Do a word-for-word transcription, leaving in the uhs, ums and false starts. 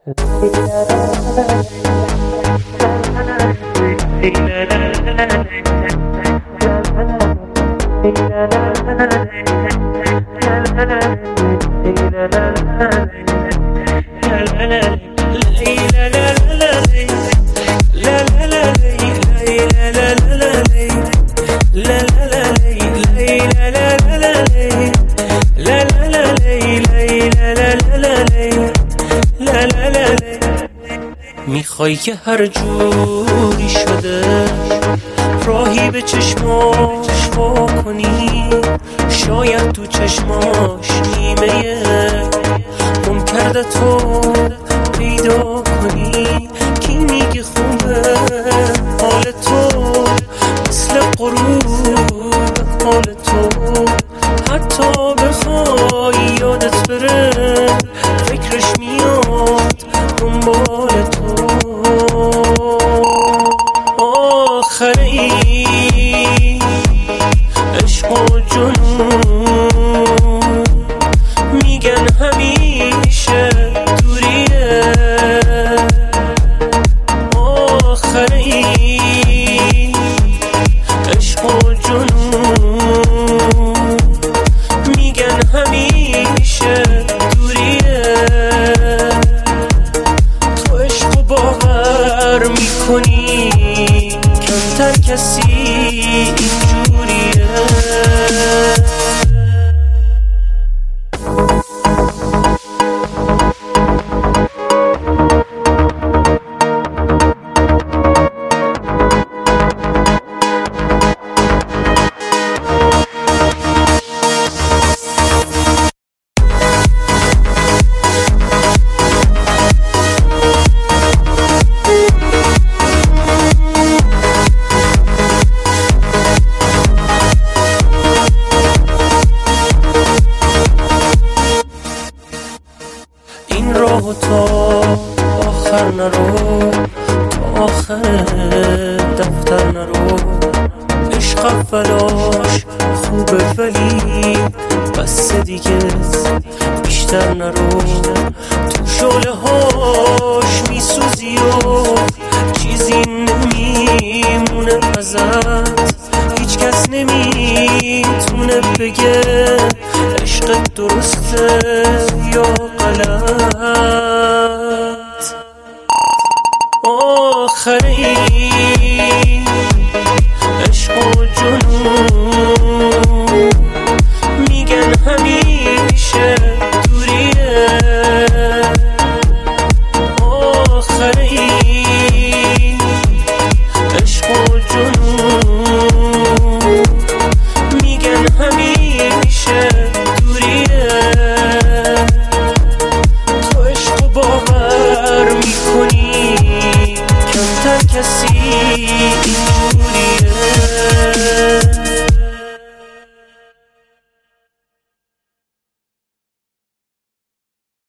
میخوای که هر جوری شده راهی به چشماش وا کنی، شاید تو چشماش نیمه گم کرده تو پیدا کنی. کی میگه خوبه حال تو مثل غروب حال تو، حتی بخوای یادت بره فکرش میاد دنبال تو. آخره ای عشق و جنون میگن همیشه دوریه. آخره ای عشق و جنون میگن همیشه دوریه. تو عشق و باور میکنی کمتر کسی اینجوریه. این راهو تا آخر نرو، تا آخر دفتر نرو. عشق اولاش خوبه ولی بس دیگه بیشتر نرو. تو شعله هاش میسوزی و چیزی نمیمونه ازت. هیچ کس نمیتونه بگه عشق درسته یا غلط.